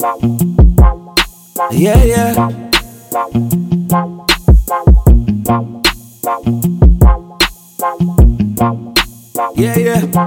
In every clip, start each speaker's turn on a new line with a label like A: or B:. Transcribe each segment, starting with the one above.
A: Yeah, yeah. Yeah, yeah.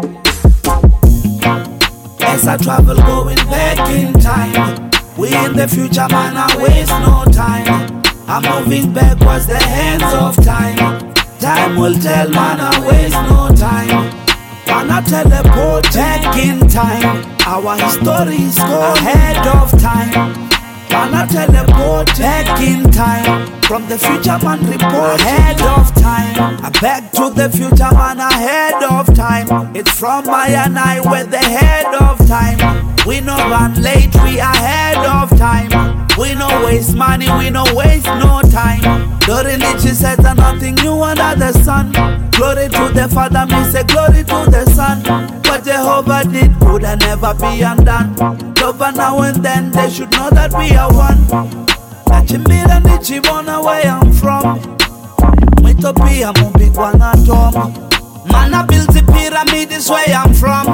A: As I travel going back in time, we in the future, man, I waste no time. I'm moving backwards, the hands of time. Time will tell, man, I waste no time. Man, I teleport back in time. Our histories go ahead of time. Man, I teleport back in time. From the future, man, report ahead of time. I back to the future, man, ahead of time. It's from my and I, we're the head of time. We no run late, we ahead of time. We no waste money, we no waste no time. During it, she said that nothing new under the sun. Glory to the Father, me say glory to the Son. What Jehovah did could never be undone. Over now and then, they should know that we are one. Nachimbira nichibona where I'm from. Mwitopia mubigwa na tom. Man, I built the pyramid, is where I'm from.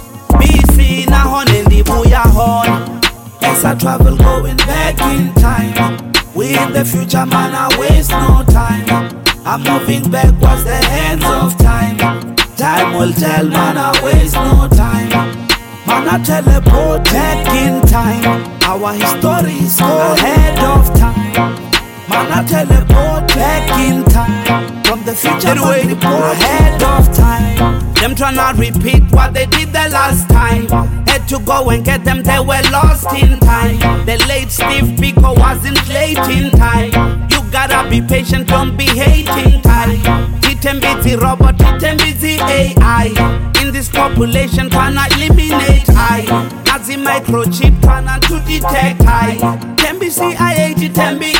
A: BC na hone libuya hon. As I travel going back in time, we in the future, man, I waste no time. I'm moving backwards, the hands of time. Time will tell, man, I waste no time. Man, I teleport back in time. Our histories go ahead of time. Man, I teleport back in time. From the future, man, report ahead of time. Them tryna repeat what they did the last time. Had to go and get them, they were lost in time. The late Steve Biko wasn't late in time. You gotta be patient, don't be hating time. T10BT robot, T10BT AI. In this population, tryna eliminate I. Nazi microchip, tryna to detect I. 10BC IAG, 10B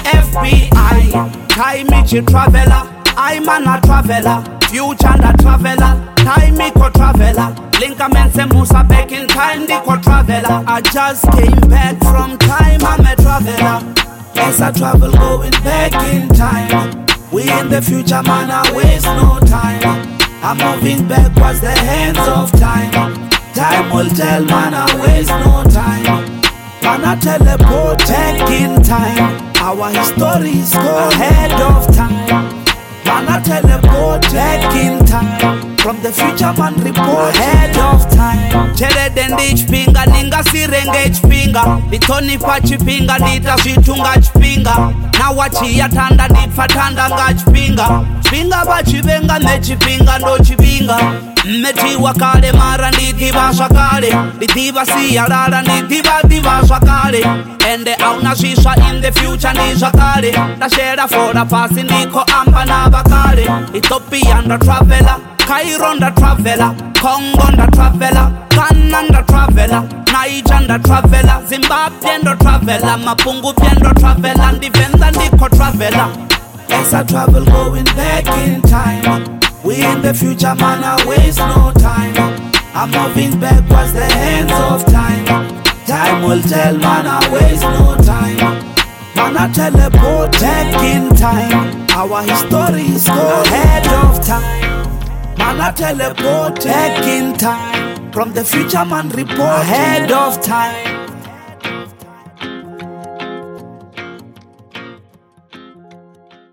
A: FBI. Time Michi traveler, I'm a traveler. Future and a traveler. Time equal traveler. Linkament se Musa back in time, equal traveler. I just came back from time, I'm a traveler. As I travel going back in time, we in the future, man, I waste no time. I'm moving backwards, the hands of time. Time will tell, man, I waste no time. Man, I teleport back in time. Our histories go ahead of time. Man, I teleport back in time. From the future, man, report ahead of time. Chere dende chipinga, ninga sirenge chipinga. Litoni pa chipinga, nita shitunga chipinga. Na wachi ya tanda, nipa tanda nga chipinga. Chipinga ba chivenga, ne chipinga ndo chipinga. Mmetiwa kale mara nditiba shakale. Nditiba siya lala, nditiba diva shakale. Ende auna shisha in the future ni shakale. Tashera for the past ndiko amba na bakale. Ethiopia the traveler. Cairo the traveler, Congo the traveler, Ghana the traveler, Niger the traveler, Zimbabwe the traveler, Mapungu the traveler, Ndivenda ndiko traveler. As I travel going back in time, we in the future, man, I waste no time. I'm moving backwards, the hands of time. Time will tell, man, I waste no time. Man, I teleport back in time. Our histories go ahead of time. Man, I teleport back in time. From the future, man, report ahead of time.